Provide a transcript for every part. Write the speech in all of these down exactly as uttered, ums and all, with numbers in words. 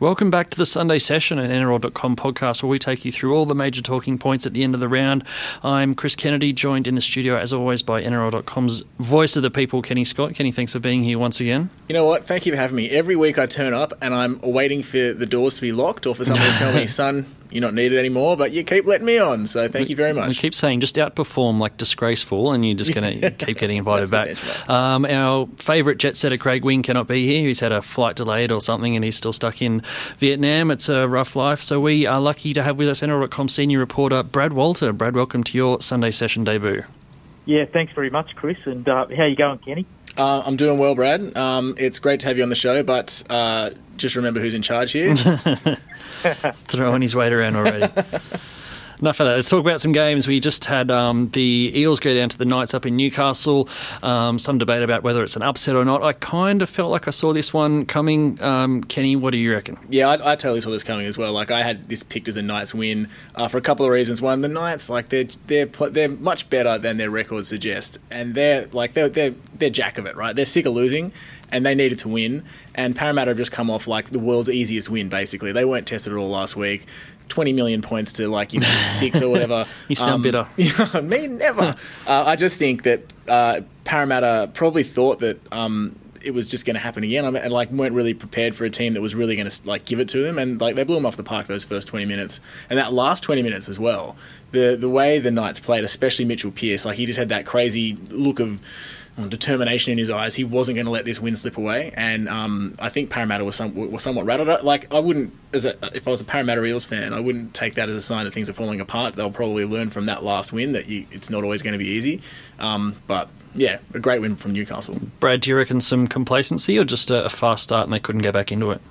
Welcome back to the Sunday Session, an N R L dot com podcast where we take you through all the major talking points at the end of the round. I'm Chris Kennedy, joined in the studio as always by N R L dot com's voice of the people, Kenny Scott. Kenny, thanks for being here once again. You know what? Thank you for having me. Every week I turn up and I'm waiting for the doors to be locked or for someone to tell me, son, you're not needed anymore, but you keep letting me on, so thank you very much. We keep saying just outperform like disgraceful and you're just going to keep getting invited back. Um, our favourite jet setter, Craig Wing, cannot be here. He's had a flight delayed or something and he's still stuck in Vietnam. It's a rough life, so we are lucky to have with us N R L dot com senior reporter Brad Walter. Brad, welcome to your Sunday Session debut. Yeah, thanks very much, Chris. And uh, how are you going, Kenny? Uh, I'm doing well, Brad. Um, it's great to have you on the show, but uh, just remember who's in charge here. Throwing his weight around already. Enough of that. Let's talk about some games. We just had um, the Eels go down to the Knights up in Newcastle. Um, some debate about whether it's an upset or not. I kind of felt like I saw this one coming. Um, Kenny, what do you reckon? Yeah, I, I totally saw this coming as well. Like, I had this picked as a Knights win uh, for a couple of reasons. One, the Knights, like they're they're they're much better than their records suggest, and they're like they're they're they're jack of it, right? They're sick of losing, and they needed to win. And Parramatta have just come off like the world's easiest win. Basically, they weren't tested at all last week. twenty million points to like, you know, six or whatever. You sound um, bitter. Yeah, me, never. uh, I just think that uh, Parramatta probably thought that um, it was just going to happen again, I mean, and like weren't really prepared for a team that was really going to like give it to them, and like they blew them off the park those first twenty minutes, and that last twenty minutes as well. The the way the Knights played, especially Mitchell Pearce, like he just had that crazy look of determination in his eyes. He wasn't going to let this win slip away, and um, I think Parramatta was, some, was somewhat rattled. Like I wouldn't, as a, if I was a Parramatta Eels fan, I wouldn't take that as a sign that things are falling apart. They'll probably learn from that last win that you, it's not always going to be easy. Um, but yeah, a great win from Newcastle. Brad, do you reckon some complacency or just a, a fast start and they couldn't go back into it?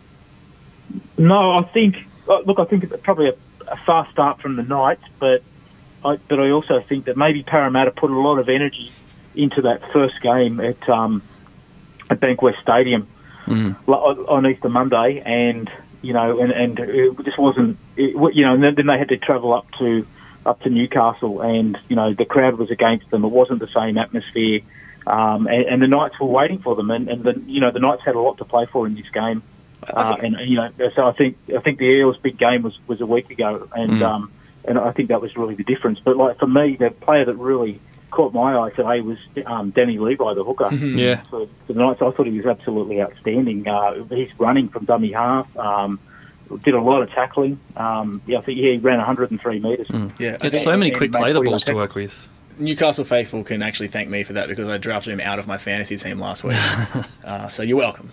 No, I think. Look, I think it's probably a, a fast start from the Knights, but I, but I also think that maybe Parramatta put a lot of energy into that first game at um, at Bankwest Stadium mm. on Easter Monday, and you know, and, and it just wasn't, it, you know, and then they had to travel up to up to Newcastle, and you know, the crowd was against them. It wasn't the same atmosphere, um, and, and the Knights were waiting for them, and, and the you know, the Knights had a lot to play for in this game, uh, and you know, so I think I think the Eels' big game was, was a week ago, and mm. um, and I think that was really the difference. But like for me, the player that really caught my eye today was um, Danny Levi, the hooker. Yeah. So the Knights, I thought he was absolutely outstanding. Uh, he's running from dummy half, um, did a lot of tackling. Um, yeah, I think yeah, he ran one hundred three metres. Mm. Yeah, it's so many quick play the balls to work with. Newcastle faithful can actually thank me for that because I drafted him out of my fantasy team last week. uh, so you're welcome.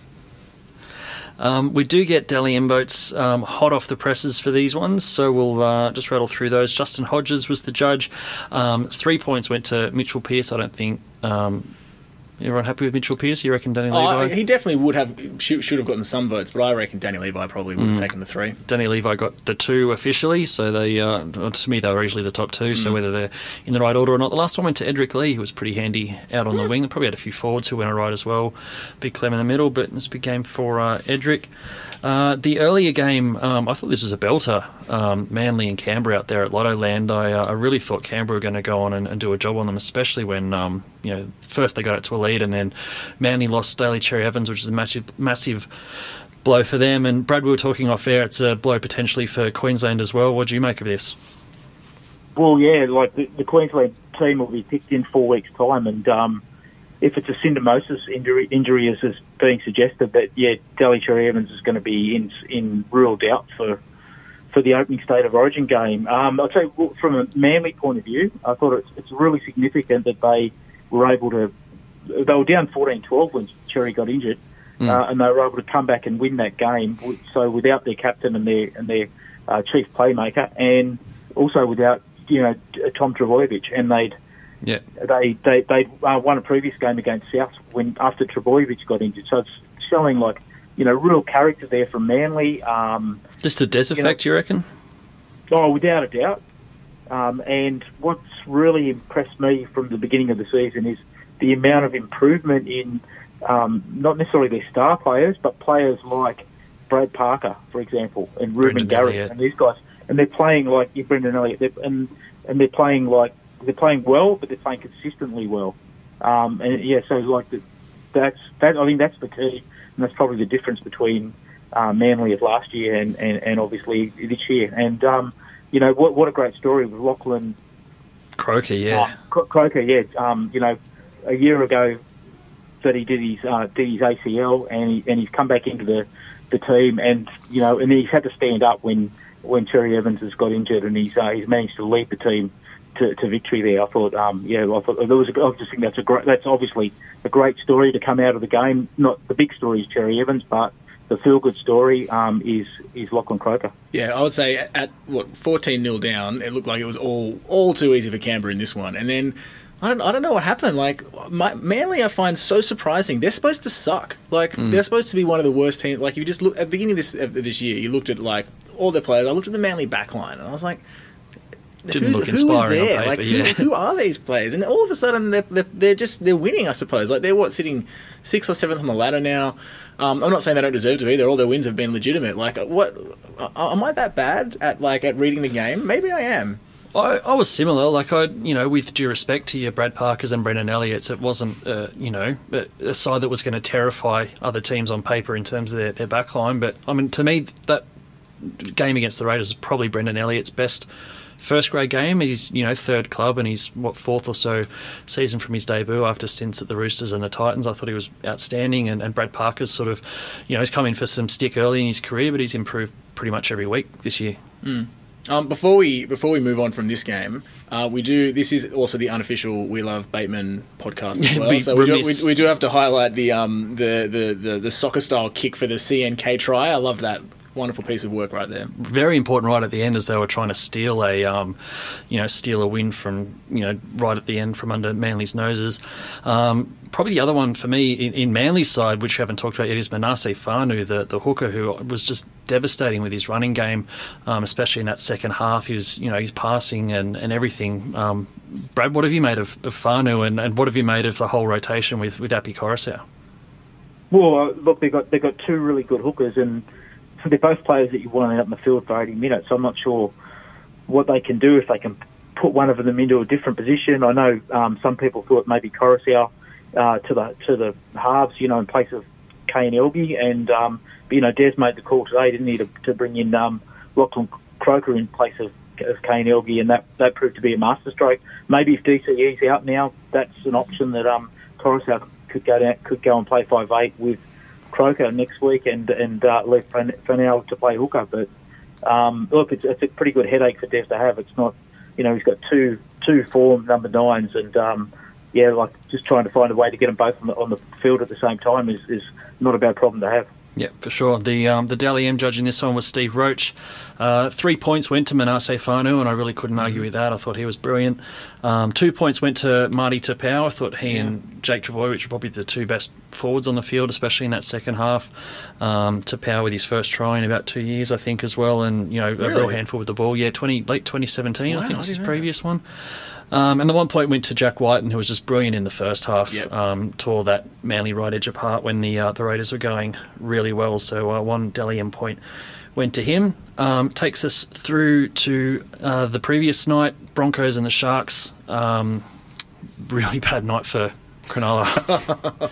Um, we do get Dally M votes um, hot off the presses for these ones, so we'll uh, just rattle through those. Justin Hodges was the judge. Um, three points went to Mitchell Pearce. I don't think um, everyone happy with Mitchell Pearce. You reckon Danny oh, Levi? He definitely would have should, should have gotten some votes, but I reckon Danny Levi probably would have mm. taken the three. Danny Levi got the two officially, so they uh, to me they were easily the top two. Mm. So whether they're in the right order or not. The last one went to Edric Lee, who was pretty handy out on the wing. They probably had a few forwards who went all right as well. Big Clem in the middle, but it's a big game for uh, Edric. Uh, the earlier game, um, I thought this was a belter. Um, Manly and Canberra out there at Lotto Land. I, uh, I really thought Canberra were going to go on and, and do a job on them, especially when um, you know first they got it to a lead, and then Manly lost Daly Cherry Evans, which is a massive, massive blow for them. And Brad, we were talking off air. It's a blow potentially for Queensland as well. What do you make of this? Well, yeah, like the, the Queensland team will be picked in four weeks' time, and um, if it's a syndesmosis injury, injury as is being suggested, that yeah, Daly Cherry Evans is going to be in in real doubt for for the opening State of Origin game. Um, I'll tell you, from a Manly point of view, I thought it's it's really significant that they were able to. They were down fourteen twelve when Cherry got injured, mm. uh, and they were able to come back and win that game. So without their captain and their and their uh, chief playmaker, and also without you know Tom Trbojevic, and they'd. Yeah, they they they uh, won a previous game against South when after Trbojevic got injured. So it's showing like you know real character there from Manly. Um, Just the Des effect, you, know, you reckon? Oh, without a doubt. Um, and what's really impressed me from the beginning of the season is the amount of improvement in um, not necessarily their star players, but players like Brad Parker, for example, and Ruben Garrick, and these guys, and they're playing like yeah, Brendan Elliott, and and they're playing like. They're playing well, but they're playing consistently well. Um, and yeah, so like the, that's that. I think that's the key, and that's probably the difference between uh, Manly of last year and, and, and obviously this year. And, um, you know, what what a great story with Lachlan Croker, yeah. Uh, Cro- Croker, yeah. Um, you know, a year ago that he did his uh, did his A C L and he, and he's come back into the, the team and, you know, and he's had to stand up when, when Cherry Evans has got injured and he's uh, he's managed to lead the team to, to victory there. I thought, um, yeah, I thought there was. A, I just think that's a great. That's obviously a great story to come out of the game. Not the big story is Cherry Evans, but the feel-good story um, is is Lachlan Croker. Yeah, I would say at, what, fourteen nil down, it looked like it was all all too easy for Canberra in this one. And then, I don't I don't know what happened. Like, my, Manly I find so surprising. They're supposed to suck. Like, mm. they're supposed to be one of the worst teams. Like, if you just look, at the beginning of this, of this year, you looked at, like, all their players. I looked at the Manly backline, and I was like, Didn't Who's, look who is inspiring there? on paper, Like, yeah. who, who are these players? And all of a sudden, they're, they're, they're just they're winning, I suppose. Like, they're, what, sitting sixth or seventh on the ladder now. Um, I'm not saying they don't deserve to be. They're, all their wins have been legitimate. Like, what... Uh, am I that bad at, like, at reading the game? Maybe I am. I, I was similar. Like, I, you know, with due respect to your Brad Parkers and Brendan Elliott's, it wasn't, uh, you know, a, a side that was going to terrify other teams on paper in terms of their, their back line. But, I mean, to me, that game against the Raiders is probably Brendan Elliott's best first grade game. He's, you know, third club and he's, what, fourth or so season from his debut after stints at the Roosters and the Titans. I thought he was outstanding, and, and Brad Parker's sort of, you know, he's come in for some stick early in his career, but he's improved pretty much every week this year. Mm. Um, before we before we move on from this game, uh, we do. This is also the unofficial We Love Bateman podcast as well. So we do, we, we do have to highlight the um the, the, the, the soccer style kick for the C N K try. I love that. Wonderful piece of work right there. Very important right at the end, as they were trying to steal a, um, you know, steal a win from, you know, right at the end from under Manly's noses. Um, probably the other one for me in, in Manly's side, which we haven't talked about yet, is Manasseh Fanu, the, the hooker, who was just devastating with his running game, um, especially in that second half. He was, you know, he's passing and, and everything. Um, Brad, what have you made of, of Fanu, and, and what have you made of the whole rotation with, with Api Coruscant? Well, look, they've got, they've got two really good hookers, and so they're both players that you want out in the field for eighty minutes. I'm not sure what they can do if they can put one of them into a different position. I know um, some people thought maybe Coruscant uh, to the to the halves, you know, in place of Kane Elgey, and um, but, you know, Des made the call today, didn't he, to, to bring in um, Lachlan Croker in place of, of Kane Elgey, and that, that proved to be a masterstroke. Maybe if D C E's out now, that's an option that um, Coruscant could go down, could go and play five eight with Croker next week and and uh, leave Fanel to play hooker. But um, look, it's, it's a pretty good headache for Des to have. It's not, you know, he's got two two form number nines, and um, yeah, like just trying to find a way to get them both on the, on the field at the same time is, is not a bad problem to have. Yeah, for sure. The um, the Dally M judge in this one was Steve Roach. Uh, three points went to Manasseh Fanu, and I really couldn't argue with that. I thought he was brilliant. Um, two points went to Marty Tapau. I thought he yeah. and Jake Travojevic were probably the two best forwards on the field, especially in that second half. Um, Tapau with his first try in about two years, I think, as well, and you know really? a real handful with the ball. Yeah, twenty late twenty seventeen, wow, I think was his previous one. Um, and the one point went to Jack Whiten, who was just brilliant in the first half. Yep. Um, tore that Manly right edge apart when the uh, the Raiders were going really well. So uh, one Dally M point went to him. Um, takes us through to uh, the previous night, Broncos and the Sharks. Um, really bad night for Cronulla.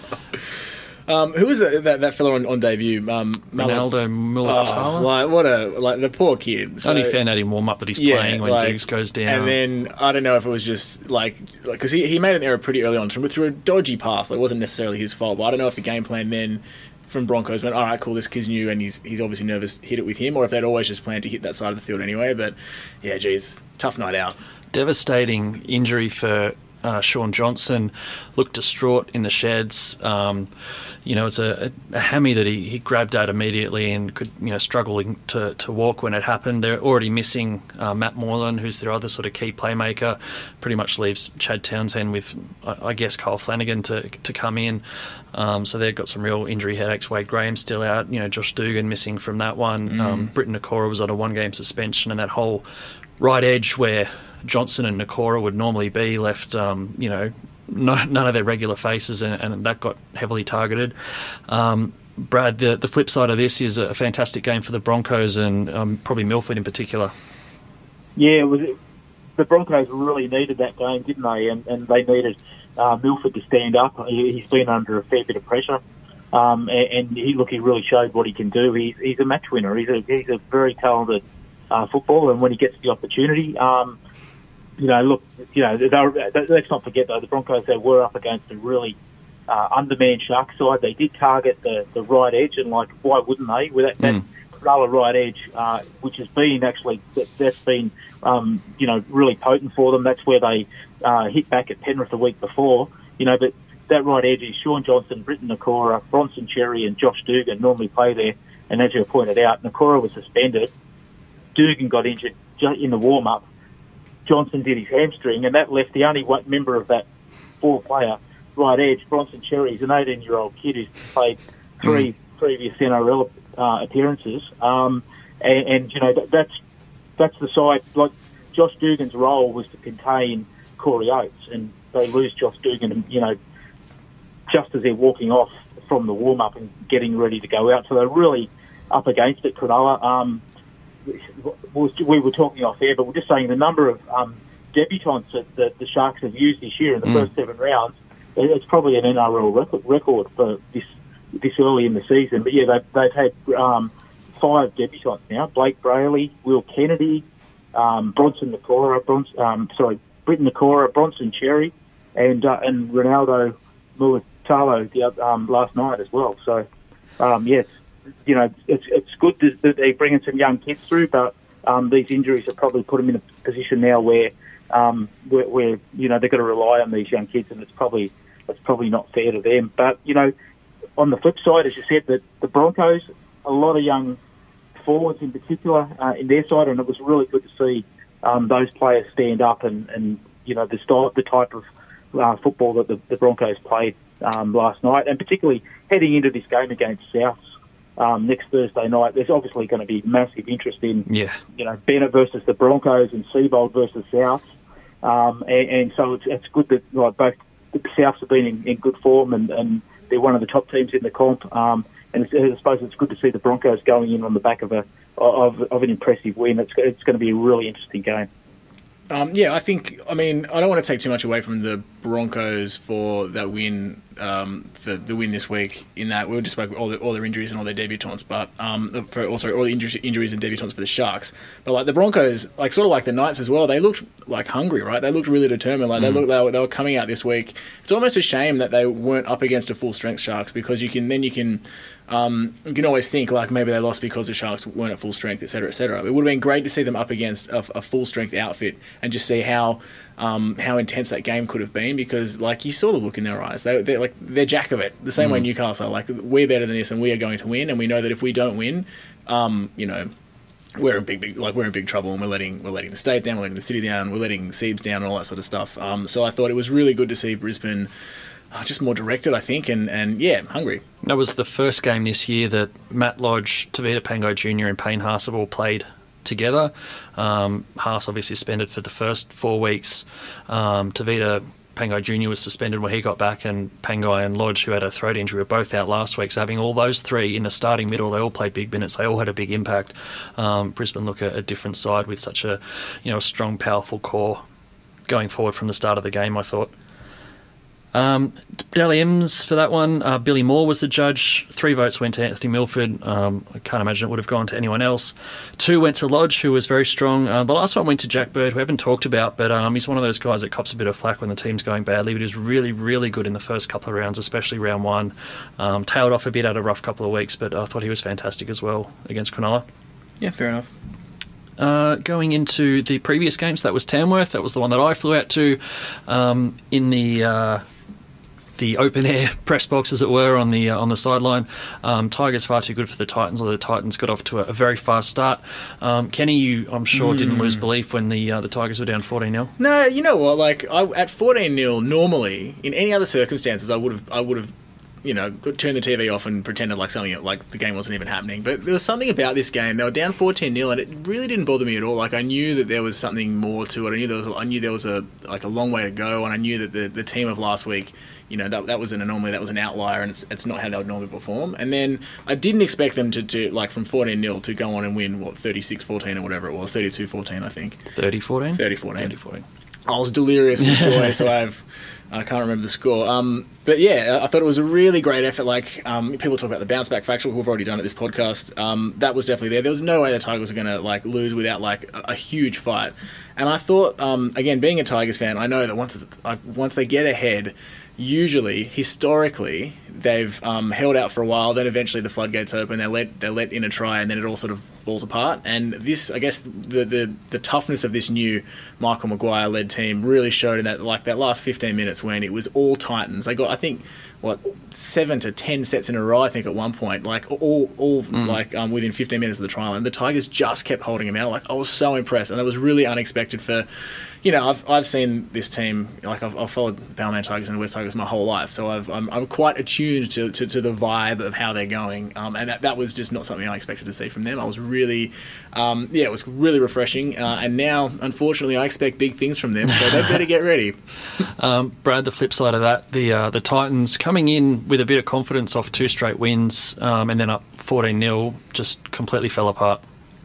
Um, who was that, that, that fella on, on debut? Um, Ronaldo Mulatala. Oh, like, what a, like, the poor kid. So, only found out in warm-up that he's yeah, playing when like, Diggs goes down. And then, I don't know if it was just, like, because like, he, he made an error pretty early on through a dodgy pass. Like, it wasn't necessarily his fault, but I don't know if the game plan then from Broncos went, all right, cool, this kid's new, and he's he's obviously nervous, hit it with him, or if they'd always just planned to hit that side of the field anyway. But, yeah, geez, tough night out. Devastating injury for uh, Sean Johnson. Looked distraught in the sheds. Um, you know, it's a, a, a hammy that he, he grabbed at immediately and could, you know, struggling to, to walk when it happened. They're already missing uh, Matt Moylan, who's their other sort of key playmaker. Pretty much leaves Chad Townsend with, I, I guess, Kyle Flanagan to to come in. Um, so they've got some real injury headaches. Wade Graham's still out. You know, Josh Dugan missing from that one. Mm. Um, Britton Nakora was on a one-game suspension, and that whole right edge where Johnson and Nakora would normally be left, um, you know, no, none of their regular faces, and, and that got heavily targeted. Um, Brad, the, the flip side of this is a fantastic game for the Broncos, and um, probably Milford in particular. Yeah, it was, the Broncos really needed that game, didn't they? And, and they needed uh, Milford to stand up. He, he's been under a fair bit of pressure Um, and, and he look, he really showed what he can do. He's, he's a match winner. He's a he's a very talented uh, footballer, and when he gets the opportunity, um, you know, look, you know, they, let's not forget though the Broncos, they were up against a really uh, undermanned Sharks side. They did target the, the right edge, and like, why wouldn't they? With that, Mm. that Cronulla right edge, uh, which has been actually that, that's been um, you know, really potent for them. That's where they uh, hit back at Penrith the week before. You know, but that right edge is Sean Johnson, Britton Nakora, Bronson Cherry, and Josh Dugan normally play there. And as you pointed out, Nakora was suspended. Dugan got injured in the warm-up. Johnson did his hamstring, and that left the only one member of that four-player right edge. Bronson Cherry is an eighteen-year-old kid who's played three mm. previous N R L uh, appearances, um, and, and you know that, that's that's the side. Like Josh Dugan's role was to contain Corey Oates, and they lose Josh Dugan, you know, just as they're walking off from the warm-up and getting ready to go out. So they're really up against it, Cronulla. Um, we were talking off air, but we're just saying the number of um, debutants that, that the Sharks have used this year in the mm. first seven rounds, it's probably an N R L record, record for this this early in the season. But yeah, they've, they've had um, five debutants now: Blake Brayley, Will Kennedy, um, Bronson Nakora, Bronson, um, sorry, Britton Nakora, Bronson Cherry, and uh, and Ronaldo Mulitalo the um, last night as well. So um, yes. You know, it's it's good that they're bringing some young kids through, but um, these injuries have probably put them in a position now where, um, where, where you know they've got to rely on these young kids, and it's probably it's probably not fair to them. But you know, on the flip side, as you said, that the Broncos, a lot of young forwards in particular uh, in their side, and it was really good to see um, those players stand up and, and you know the style, the type of uh, football that the, the Broncos played um, last night, and particularly heading into this game against Souths. Um, next Thursday night, there's obviously going to be massive interest in, yeah. you know, Bennett versus the Broncos and Seabold versus South, um, and, and so it's, it's good that like both the Souths have been in, in good form and, and they're one of the top teams in the comp. Um, and it's, I suppose it's good to see the Broncos going in on the back of a of, of an impressive win. It's it's going to be a really interesting game. Um, yeah, I think, I mean, I don't want to take too much away from the Broncos for that win, um, for the win this week, in that we just spoke all, the, all their injuries and all their debutants, but um, for also all the injuries, injuries and debutants for the Sharks. But like the Broncos, like sort of like the Knights as well, they looked like hungry, right? They looked really determined. Like mm. they looked, they were, they were coming out this week. It's almost a shame that they weren't up against a full strength Sharks, because you can then you can. Um, you can always think like maybe they lost because the Sharks weren't at full strength, et cetera, et cetera. It would have been great to see them up against a, a full strength outfit and just see how um, how intense that game could have been, because like you saw the look in their eyes. They, they're like they're jack of it. The same mm. way Newcastle are, like we're better than this and we are going to win, and we know that if we don't win, um, you know, we're in big, big like we're in big trouble, and we're letting we're letting the state down, we're letting the city down, we're letting Siebes down, and all that sort of stuff. Um, so I thought it was really good to see Brisbane. Oh, just more directed, I think, and, and yeah, hungry. That was the first game this year that Matt Lodge, Tavita Pangai Junior and Payne Haas have all played together. Um, Haas obviously suspended for the first four weeks. Um, Tavita Pangai Junior was suspended when he got back, and Pangai and Lodge, who had a throat injury, were both out last week. So having all those three in the starting middle, they all played big minutes. They all had a big impact. Um, Brisbane look a, a different side with such a, you know, a strong, powerful core going forward from the start of the game, I thought. Um, Dally M's for that one. Uh, Billy Moore was the judge. Three votes went to Anthony Milford. Um, I can't imagine it would have gone to anyone else. Two went to Lodge, who was very strong. Uh, the last one went to Jack Bird, who we haven't talked about, but um, he's one of those guys that cops a bit of flack when the team's going badly, but he was really, really good in the first couple of rounds, especially round one. Um, tailed off a bit, had a rough couple of weeks, but I thought he was fantastic as well against Cronulla. Yeah, fair enough. Uh, going into the previous games, that was Tamworth. That was the one that I flew out to um, in the... Uh, the open air press box, as it were, on the uh, on the sideline. Um, Tigers far too good for the Titans, although the Titans got off to a, a very fast start. Um, Kenny, you, I'm sure, mm. didn't lose belief when the uh, the Tigers were down fourteen nil. No, you know what? Like I, at fourteen nil, normally in any other circumstances, I would have I would have. you know, turned the T V off and pretended like something like the game wasn't even happening. But there was something about this game. They were down fourteen nil, and it really didn't bother me at all. Like I knew that there was something more to it. I knew there was. I knew there was a like a long way to go, and I knew that the the team of last week, you know, that that was an anomaly, that was an outlier, and it's it's not how they would normally perform. And then I didn't expect them to, to like from fourteen nil to go on and win what thirty-six fourteen or whatever it was, thirty-two fourteen I think. thirty fourteen thirty fourteen thirty fourteen I was delirious with joy, so I've I can't remember the score. Um, but yeah, I thought it was a really great effort. Like um, people talk about the bounce back factual, who we've already done at this podcast. Um, that was definitely there. There was no way the Tigers were going to like lose without like a, a huge fight. And I thought, um, again, being a Tigers fan, I know that once like, once they get ahead, usually historically they've um, held out for a while. Then eventually the floodgates open. They let they let in a try, and then it all sort of falls apart. And this, I guess, the the, the toughness of this new Michael Maguire led team really showed in that like that last fifteen minutes when it was all Titans. They got, I think, what seven to ten sets in a row. I think at one point, like all all mm. like um, within fifteen minutes of the trial, and the Tigers just kept holding them out. Like I was so impressed, and it was really unexpected for. You know, I've I've seen this team, like I've, I've followed the Balmain Tigers and the West Tigers my whole life, so I've, I'm I'm quite attuned to, to, to the vibe of how they're going, um, and that, that was just not something I expected to see from them. I was really, um, yeah, it was really refreshing, uh, and now, unfortunately, I expect big things from them, so they better get ready. um, Brad, the flip side of that, the uh, the Titans coming in with a bit of confidence off two straight wins, um, and then up fourteen nil, just completely fell apart.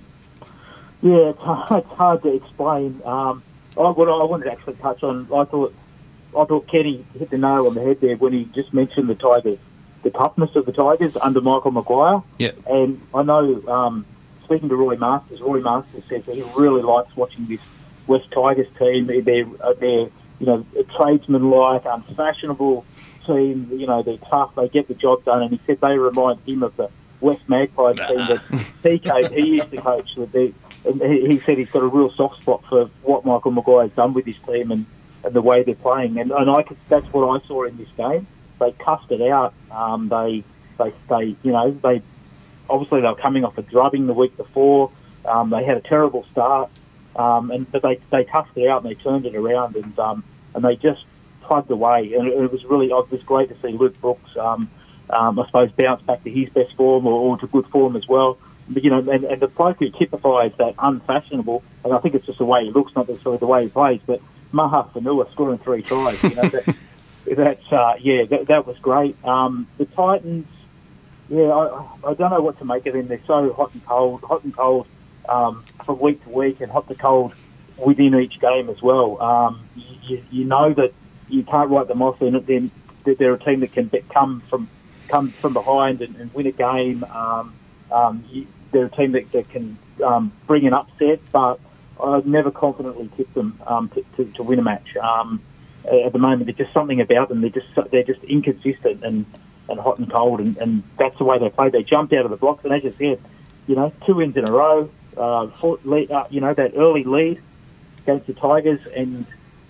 Yeah, it's hard, it's hard to explain. Um, I, what I wanted to actually touch on, I thought I thought Kenny hit the nail on the head there when he just mentioned the Tigers, the toughness of the Tigers under Michael Maguire. Yeah. And I know, um, speaking to Roy Masters, Roy Masters says that he really likes watching this West Tigers team. They're, they're, they're you know, a tradesman-like, unfashionable team. You know, they're tough, they get the job done, and he said they remind him of the West Magpies nah. team that he, coached, he used to coach. With the, And he said he's got a real soft spot for what Michael Maguire's done with his team and, and the way they're playing. And, and I could, that's what I saw in this game. They cussed it out. Um, they, they, they, you know, they obviously they were coming off a drubbing the week before. Um, they had a terrible start, um, and but they they cussed it out and they turned it around and um, and they just plugged away. And it, it was really it was great to see Luke Brooks, um, um, I suppose, bounce back to his best form or, or to good form as well. But, you know, and, and the bloke who typifies that unfashionable, and I think it's just the way he looks, not necessarily the way he plays, but Maha Fanua scoring three tries. You know, that, that's, uh, yeah, that, that was great. Um, the Titans, yeah, I, I don't know what to make of them. They're so hot and cold, hot and cold um, from week to week, and hot to cold within each game as well. Um, you, you know that you can't write them off, and then they're a team that can come from come from behind and, and win a game. Um, um, you, they're a team that, that can um, bring an upset, but I've never confidently tipped them um, to, to, to win a match. Um, at the moment, there's just something about them. They're just they're just inconsistent and, and hot and cold, and, and that's the way they play. They jumped out of the blocks, and as you said, you know, two wins in a row, uh, four, lead, uh, you know, that early lead against the Tigers, and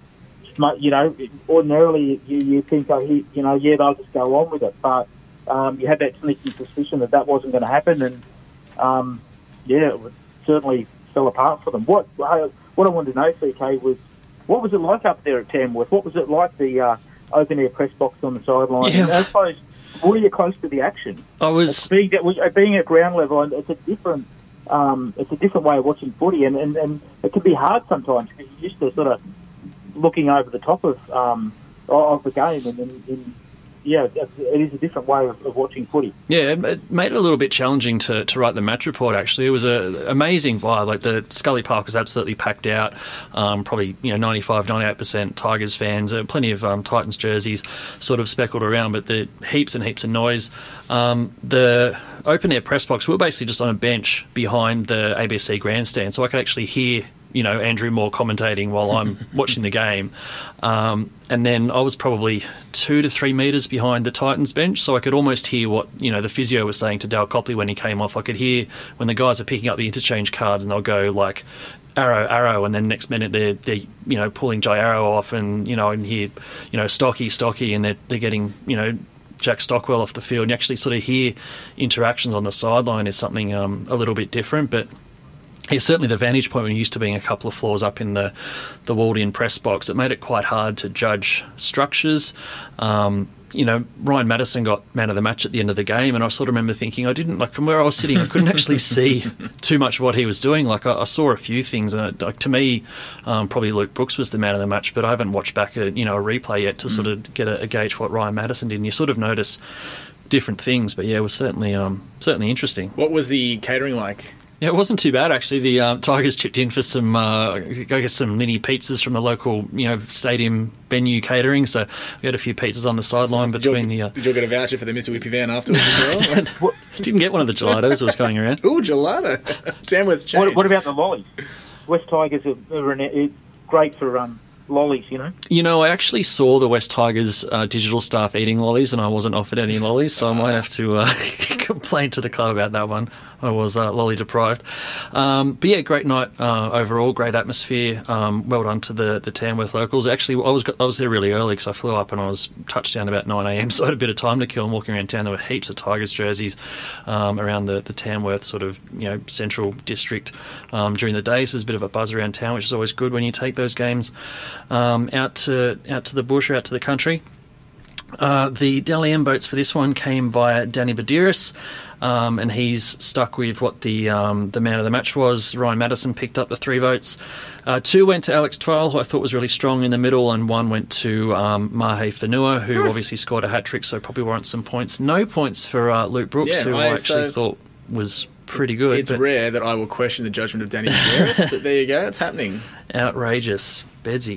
you know, ordinarily you, you think, oh, he, you know, yeah, they'll just go on with it, but um, you had that sneaky suspicion that that wasn't going to happen, and um, yeah, it was, certainly fell apart for them. What what I wanted to know, C K, was what was it like up there at Tamworth? What was it like, the uh, open air press box on the sideline? Yeah. And I suppose, were you close to the action? I was being at, being at ground level, and it's a different um, it's a different way of watching footy, and, and, and it can be hard sometimes because you're used to sort of looking over the top of um, of the game, and, and, and yeah, it is a different way of, of watching footy. Yeah, it made it a little bit challenging to, to write the match report, actually. It was an amazing vibe. Like, the Scully Park was absolutely packed out. Um, probably, you know, ninety-five, ninety-eight percent Tigers fans. Uh, plenty of um, Titans jerseys sort of speckled around, but the heaps and heaps of noise. Um, the open-air press box, we were basically just on a bench behind the A B C grandstand, so I could actually hear, you know, Andrew Moore commentating while I'm watching the game. Um, and then I was probably two to three metres behind the Titans bench, so I could almost hear what, you know, the physio was saying to Dale Copley when he came off. I could hear when the guys are picking up the interchange cards and they'll go like, arrow, arrow, and then next minute they're, they're you know, pulling Jay Arrow off, and, you know, and hear, you know, Stocky, Stocky, and they're, they're getting, you know, Jack Stockwell off the field. And you actually sort of hear interactions on the sideline is something um, a little bit different, but yeah, certainly the vantage point when you're used to being a couple of floors up in the, the walled-in press box, it made it quite hard to judge structures. Um, you know, Ryan Madison got man of the match at the end of the game, and I sort of remember thinking, I didn't, like, from where I was sitting, I couldn't actually see too much of what he was doing. Like, I, I saw a few things, and it, like, to me, um, probably Luke Brooks was the man of the match, but I haven't watched back a, you know, a replay yet to mm. sort of get a, a gauge for what Ryan Madison did, and you sort of notice different things, but yeah, it was certainly um, certainly interesting. What was the catering like? Yeah, it wasn't too bad actually. The uh, Tigers chipped in for some, uh, I guess, some mini pizzas from the local, you know, stadium venue catering. So we had a few pizzas on the sideline so between did the. Uh, did you get a voucher for the Mister Whippy van afterwards as well? Didn't get one of the gelatos that was going around. Ooh, gelato! Tamworth's changed. What, what about the lollies? West Tigers are, are an, great for um, lollies, you know. You know, I actually saw the West Tigers uh, digital staff eating lollies, and I wasn't offered any lollies, so I might have to uh, complain to the club about that one. I was uh, lolly deprived. Um, but yeah, great night uh, overall, great atmosphere. Um, well done to the, the Tamworth locals. Actually, I was I was there really early because I flew up and I was touchdown about nine a.m, so I had a bit of time to kill. And walking around town, there were heaps of Tigers jerseys um, around the, the Tamworth sort of, you know, central district um, during the day. So there's a bit of a buzz around town, which is always good when you take those games um, out to out to the bush or out to the country. Uh, the Dally M votes for this one came via Danny Badiris. Um, and he's stuck with what the um, the man of the match was. Ryan Madison picked up the three votes. Uh, two went to Alex Twal, who I thought was really strong in the middle, and one went to um, Mahe Whenua, who obviously scored a hat-trick, so probably warrants some points. No points for uh, Luke Brooks, yeah, who I, I actually so thought was pretty good. It's rare that I will question the judgment of Danny Badiris, but there you go, it's happening. Outrageous. Bedsy.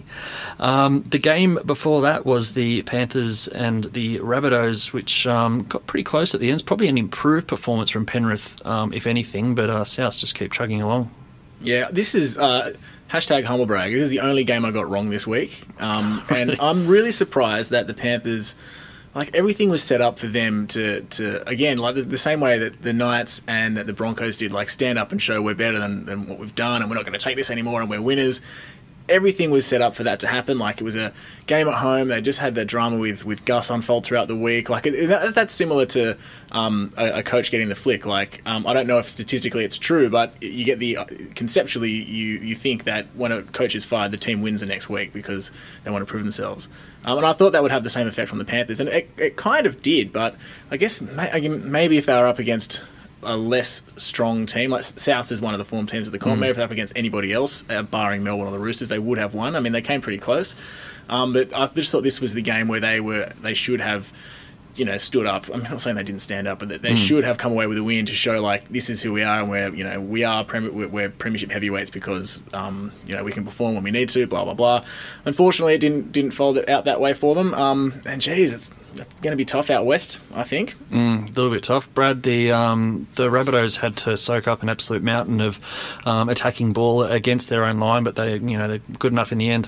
Um, the game before that was the Panthers and the Rabbitohs, which um, got pretty close at the end. It's probably an improved performance from Penrith, um, if anything, but uh, South just keep chugging along. Yeah, this is uh, hashtag humblebrag. This is the only game I got wrong this week, um, and I'm really surprised that the Panthers, like everything was set up for them to, to again, like the, the same way that the Knights and that the Broncos did, like stand up and show we're better than, than what we've done, and we're not going to take this anymore, and we're winners. Everything was set up for that to happen. Like, it was a game at home. They just had that drama with, with Gus unfold throughout the week. Like, it, that, that's similar to um, a, a coach getting the flick. Like, um, I don't know if statistically it's true, but you get the conceptually you you think that when a coach is fired, the team wins the next week because they want to prove themselves. Um, and I thought that would have the same effect on the Panthers, and it, it kind of did. But I guess may, maybe if they were up against a less strong team, like South is one of the form teams of the comp. Mm. Maybe if they're up against anybody else, uh, barring Melbourne or the Roosters, they would have won. I mean, they came pretty close, um, but I just thought this was the game where they were they should have, you know, stood up. I'm not saying they didn't stand up, but that they mm. should have come away with a win to show, like, this is who we are, and we're, you know, we are premi- we're premiership heavyweights because, um, you know, we can perform when we need to. Blah blah blah. Unfortunately, it didn't didn't fold it out that way for them. Um, and geez, it's, it's going to be tough out west, I think. Mm, a little bit tough, Brad. The um, the Rabbitohs had to soak up an absolute mountain of um, attacking ball against their own line, but they, you know, they're good enough in the end.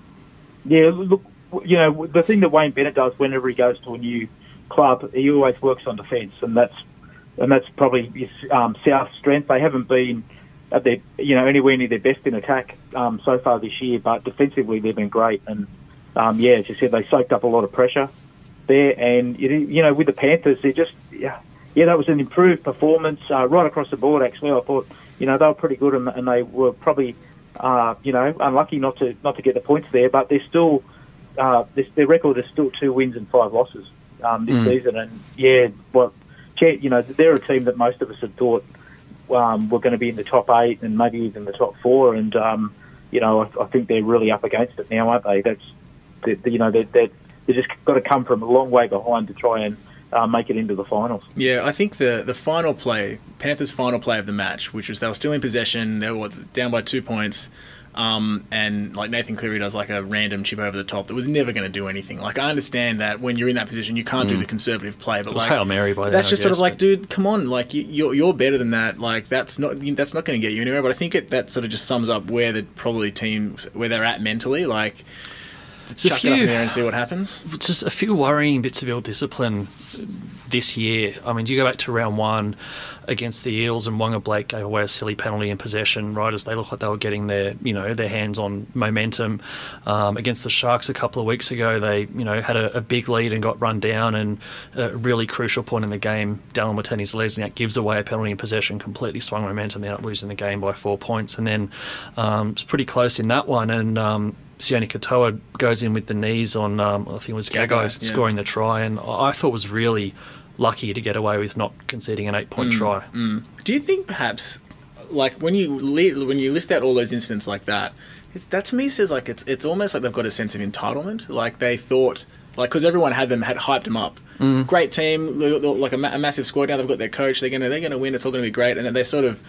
Yeah, look, you know, the thing that Wayne Bennett does whenever he goes to a new club, he always works on defence, and that's and that's probably his um, South's strength. They haven't been at their, you know, anywhere near their best in attack um, so far this year, but defensively they've been great. And um, yeah, as you said, they soaked up a lot of pressure there. And you know, with the Panthers, they just yeah, yeah, that was an improved performance uh, right across the board. Actually, I thought, you know, they were pretty good, and, and they were probably uh, you know, unlucky not to not to get the points there, but they're still uh, this, their record is still two wins and five losses. Um, this mm. season, and yeah, well, you know, they're a team that most of us had thought um, were going to be in the top eight and maybe even the top four, and um, you know, I, I think they're really up against it now, aren't they? That's, they, you know, they're, they're, they just got to come from a long way behind to try and uh, make it into the finals. Yeah, I think the the final play, Panthers' final play of the match, which was they were still in possession, they were down by two points. Um, and like Nathan Cleary does like a random chip over the top that was never going to do anything. Like, I understand that when you're in that position, you can't mm. do the conservative play, but like Hail Mary by that's then, just guess, sort of like, but... dude, come on, like you, you're you're better than that. Like that's not that's not going to get you anywhere. But I think it that sort of just sums up where the probably teams where they're at mentally. Like, chuck few, it up in there and see what happens. Just a few worrying bits of ill discipline this year. I mean, do you go back to round one against the Eels, and Wonga Blake gave away a silly penalty in possession, right as they looked like they were getting their, you know, their hands on momentum. Um, against the Sharks a couple of weeks ago, they, you know, had a, a big lead and got run down, and a really crucial point in the game, Dallin Watene-Zelezniak gives away a penalty in possession, completely swung momentum. They ended up losing the game by four points, and then um, it's pretty close in that one, and um, Sione Katoa goes in with the knees on, um, I think it was Gagai yeah. scoring the try, and I thought was really lucky to get away with not conceding an eight-point mm, try. Mm. Do you think perhaps, like when you li- when you list out all those incidents like that, it's, that to me says like it's it's almost like they've got a sense of entitlement. Like they thought, like because everyone had them had hyped them up, mm. great team, like a, ma- a massive squad. Now they've got their coach. They're gonna they're gonna win. It's all gonna be great, and they sort of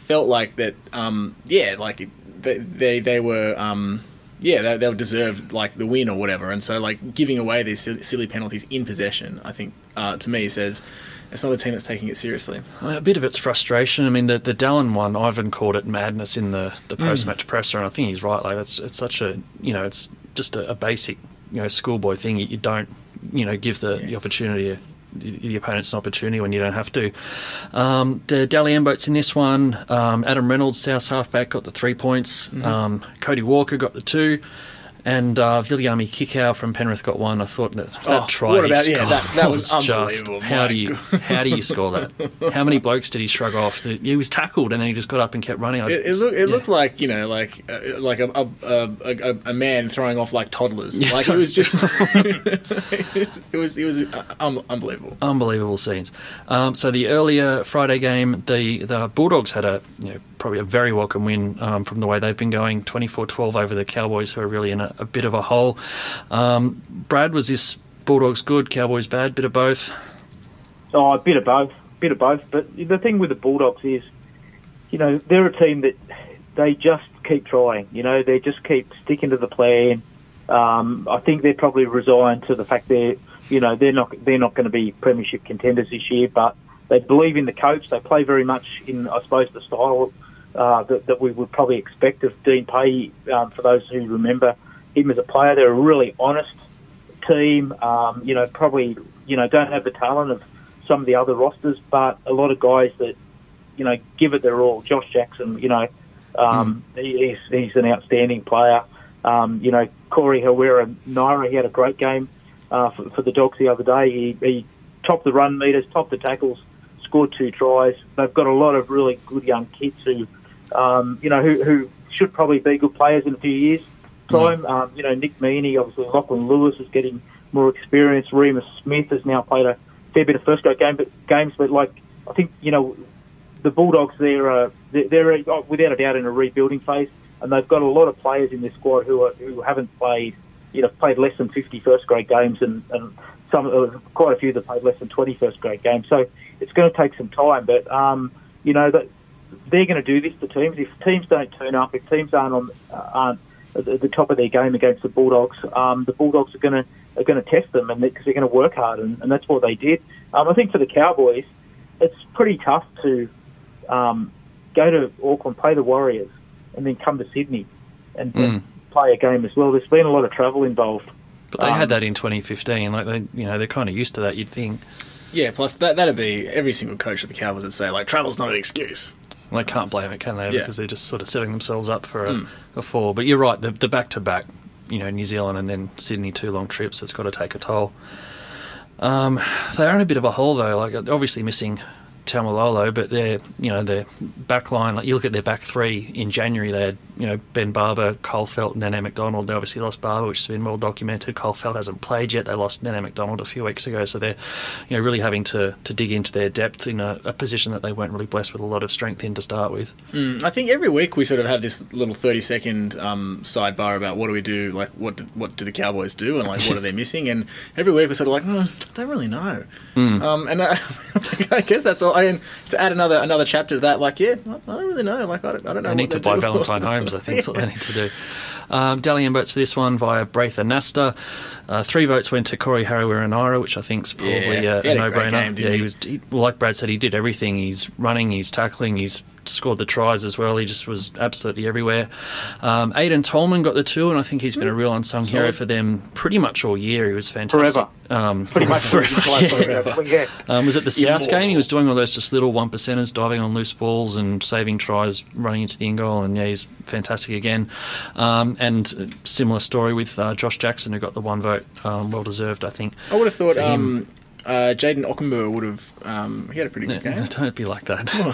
felt like that. Um, yeah, like it, they they, they were. Um, Yeah, they, they deserved like the win or whatever, and so like giving away these silly, silly penalties in possession, I think uh, to me says it's not a team that's taking it seriously. A bit of it's frustration. I mean, the the Dallin one, Ivan called it madness in the, the post match mm. presser, and I think he's right. Like that's it's such a you know it's just a, a basic you know schoolboy thing. You, you don't you know give the, yeah. the opportunity. The opponent's an opportunity when you don't have to. Um, the Dally M boats in this one. Um, Adam Reynolds, South halfback, got the three points. Mm-hmm. Um, Cody Walker got the two. And uh, Viliami Kikau from Penrith got one. I thought that, that oh, try what about, he yeah, that, that was, was unbelievable. Just, how do you how do you score that? How many blokes did he shrug off? He was tackled and then he just got up and kept running. It, it, look, it yeah. looked like you know, like uh, like a a, a a man throwing off like toddlers. Yeah. Like it was just it was it was, it was um, unbelievable. Unbelievable scenes. Um, so the earlier Friday game, the the Bulldogs had a you know. probably a very welcome win um, from the way they've been going, twenty-four twelve over the Cowboys, who are really in a, a bit of a hole. Um, Brad, was this Bulldogs good, Cowboys bad, bit of both? Oh, a bit of both, bit of both. But the thing with the Bulldogs is, you know, they're a team that they just keep trying. You know, they just keep sticking to the plan. Um, I think they're probably resigned to the fact they're, you know, they're not they're not going to be premiership contenders this year, but they believe in the coach. They play very much in, I suppose, the style Uh, that, that we would probably expect of Dean Pay. Um, for those who remember him as a player, they're a really honest team. Um, you know, probably you know don't have the talent of some of the other rosters, but a lot of guys that you know give it their all. Josh Jackson, you know, um, mm. he, he's he's an outstanding player. Um, you know, Corey Hawera Naira, he had a great game uh, for, for the Dogs the other day. He, he topped the run meters, topped the tackles, scored two tries. They've got a lot of really good young kids who. Um, you know, who, who should probably be good players in a few years' time. Mm. Um, you know, Nick Meaney, obviously Lachlan Lewis is getting more experience. Remus Smith has now played a fair bit of first grade game, but, games, but like I think you know, the Bulldogs they're uh, they're, they're uh, without a doubt in a rebuilding phase, and they've got a lot of players in this squad who are, who haven't played, you know, played less than fifty first grade games, and, and some uh, quite a few that played less than twenty first grade games. So it's going to take some time, but um, you know that. They're going to do this to teams. If teams don't turn up, if teams aren't on uh, aren't at the top of their game against the Bulldogs, um, the Bulldogs are going to are going to test them, and because they're, they're going to work hard, and, and that's what they did. Um, I think for the Cowboys, it's pretty tough to um, go to Auckland, play the Warriors, and then come to Sydney and, mm. and play a game as well. There's been a lot of travel involved. But they um, had that in twenty fifteen. Like they, you know, they're kind of used to that. You'd think. Yeah. Plus, that that'd be every single coach of the Cowboys would say like travel's not an excuse. Well, they can't blame it, can they? Yeah. Because they're just sort of setting themselves up for a, mm. a fall. But you're right, the, the back-to-back, you know, New Zealand and then Sydney, two long trips, it's got to take a toll. Um, they're in a bit of a hole, though. Like, obviously missing Taumalolo, but their, you know, their back line, like you look at their back three in January, they had, you know, Ben Barber, Cole Felt, and Nene McDonald. They obviously lost Barber, which has been well documented. Cole Felt hasn't played yet. They lost Nene McDonald a few weeks ago, so they're, you know, really having to, to dig into their depth in a, a position that they weren't really blessed with a lot of strength in to start with. Mm, I think every week we sort of have this little thirty second um, sidebar about what do we do, like what do, what do the Cowboys do, and like what are they missing, and every week we're sort of like, mm, I don't really know. Mm. Um, and I, I guess that's all. I mean, to add another another chapter to that, like, yeah, I, I don't really know. Like, I don't, I don't know. They need to buy do. Valentine Holmes, I think, that's what they need to do. Um, Dally M votes for this one via Braitha Nasta. Uh, three votes went to Corey Harawira-Naera, which I think is probably yeah, a, he a had a great no-brainer. game, didn't yeah, he? he was. He, well, like Brad said, he did everything. He's running, he's tackling, he's scored the tries as well. He just was absolutely everywhere. Um, Aidan Tolman got the two, and I think he's been a real unsung Solid. hero for them pretty much all year. He was fantastic. Forever. Um, Pretty much forever. forever. Yeah. Um, was it the South Immortal. game? He was doing all those just little one percenters, diving on loose balls and saving tries, running into the in goal, and yeah, he's fantastic again. Um, and a similar story with uh, Josh Jackson, who got the one vote, um, well deserved, I think. I would have thought um, uh, Jaden Ockenberg would have. Um, he had a pretty good No, game. don't be like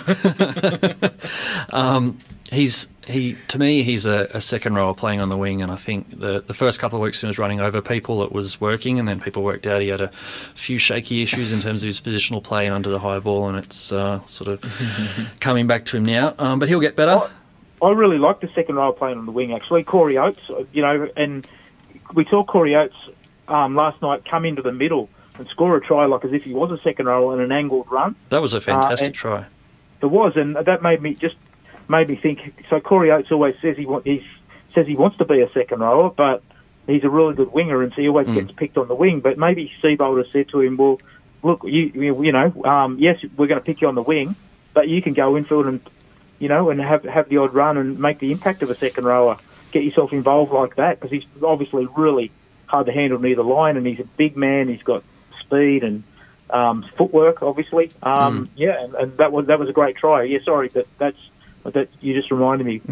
that. um, he's he to me he's a, a second rower playing on the wing, and I think the the first couple of weeks when he was running over people it was working, and then people worked out he had a few shaky issues in terms of his positional play and under the high ball, and it's uh, sort of coming back to him now. Um, but he'll get better. I, I really like the second rower playing on the wing actually. Corey Oates, you know, and we saw Corey Oates um, last night come into the middle and score a try like as if he was a second rower in an angled run. That was a fantastic uh, try. It was, and that made me just made me think. So Corey Oates always says he wa- he says he wants to be a second rower, but he's a really good winger, and so he always mm. gets picked on the wing. But maybe Seabold has said to him, "Well, look, you you, you know, um, yes, we're going to pick you on the wing, but you can go infield and you know and have have the odd run and make the impact of a second rower. Get yourself involved like that, because he's obviously really hard to handle near the line, and he's a big man. He's got speed and um, footwork, obviously. Um, mm. Yeah, and, and that was that was a great try. Yeah, sorry, but that's that you just reminded me. Um,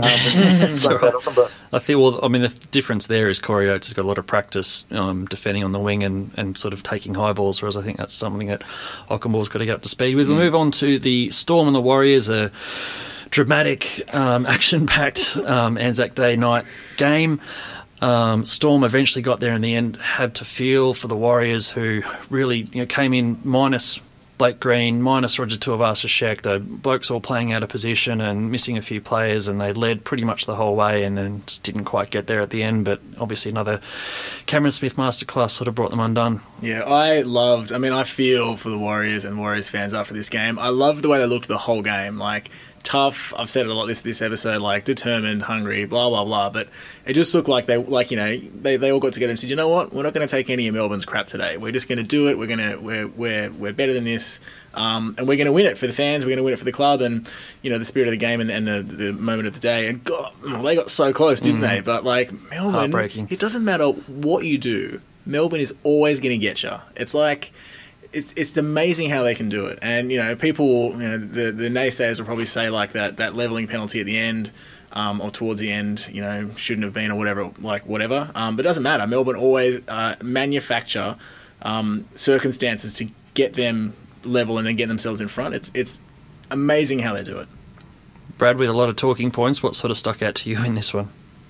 right. I think. Well, I mean, the difference there is Corey Oates has got a lot of practice um, defending on the wing and, and sort of taking high balls, whereas I think that's something that Ockenball's got to get up to speed with. Mm. We'll move on to the Storm and the Warriors. A dramatic, um, action-packed um, Anzac Day night game. Um, Storm eventually got there in the end, had to feel for the Warriors, who really you know, came in minus Blake Green, minus Roger Tuivasa-Sheck. The blokes all playing out of position and missing a few players, and they led pretty much the whole way and then just didn't quite get there at the end. But obviously another Cameron Smith masterclass sort of brought them undone. Yeah, I loved, I mean, I feel for the Warriors and Warriors fans after this game. I loved the way they looked the whole game. Like, tough, I've said it a lot this this episode, like determined, hungry, blah blah blah, but it just looked like they like you know they, they all got together and said, you know what, we're not going to take any of Melbourne's crap today. We're just going to do it. We're going to we're we're we're better than this, um, and we're going to win it for the fans. We're going to win it for the club, and you know the spirit of the game and, and the the moment of the day. And God, they got so close, didn't mm. they? But like Melbourne, it doesn't matter what you do. Melbourne is always going to get you. It's like. It's it's amazing how they can do it, and you know people, you know the the naysayers will probably say like that that leveling penalty at the end, um, or towards the end, you know shouldn't have been or whatever, like whatever. Um, but it doesn't matter. Melbourne always uh, manufacture um, circumstances to get them level and then get themselves in front. It's it's amazing how they do it. Brad, with a lot of talking points, what sort of stuck out to you in this one?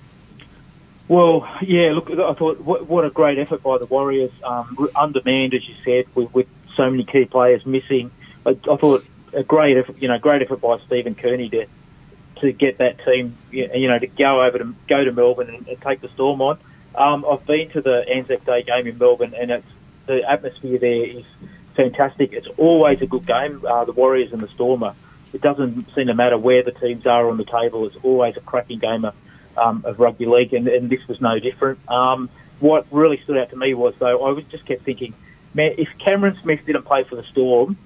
Well, yeah, look, I thought what, what a great effort by the Warriors, um, undermanned, as you said, with, with so many key players missing. I, I thought a great effort, you know, great effort by Stephen Kearney to to get that team, you know, to go over to go to Melbourne and, and take the Storm on. Um, I've been to the Anzac Day game in Melbourne, and it's, the atmosphere there is fantastic. It's always a good game. Uh, the Warriors and the Storm are. It doesn't seem to matter where the teams are on the table. It's always a cracking game of, um, of rugby league, and, and this was no different. Um, what really stood out to me was, though, I was just kept thinking, man, if Cameron Smith didn't play for the Storm,